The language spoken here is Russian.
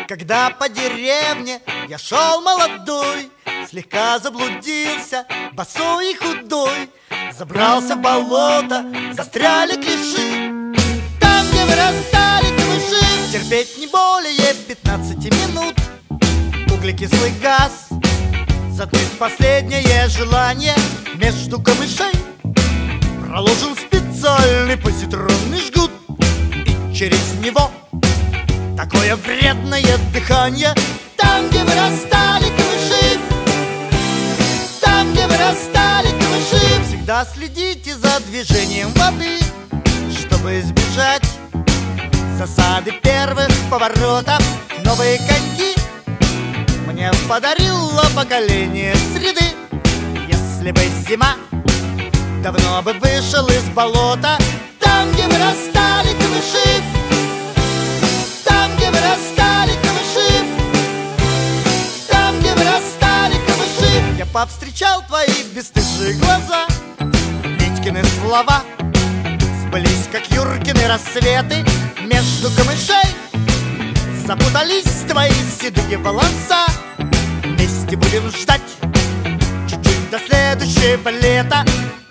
Когда по деревне я шел молодой, слегка заблудился, босой и худой. Забрался в болото, застряли клеши. Там, где вырастали камыши, терпеть не более 15 минут. Углекислый газ затмит последнее желание. Между камышей проложен специальный позитронный жгут, и через него такое вредное дыхание. Там, где вырастали камыши, там, где вырастали камыши, всегда следите за движением воды, чтобы избежать засады первых поворотов. Новые коньки мне подарило поколение среды. Если бы зима, давно бы вышел из болота. Там, где вырастали камыши, там, где вырастали камыши, там, где вырастали камыши, я повстречал твои бесстыжие глаза. Витькины слова сбылись, как Юркины рассветы. Между камышей запутались твои седые волоса. Вместе будем ждать чуть-чуть до следующего лета.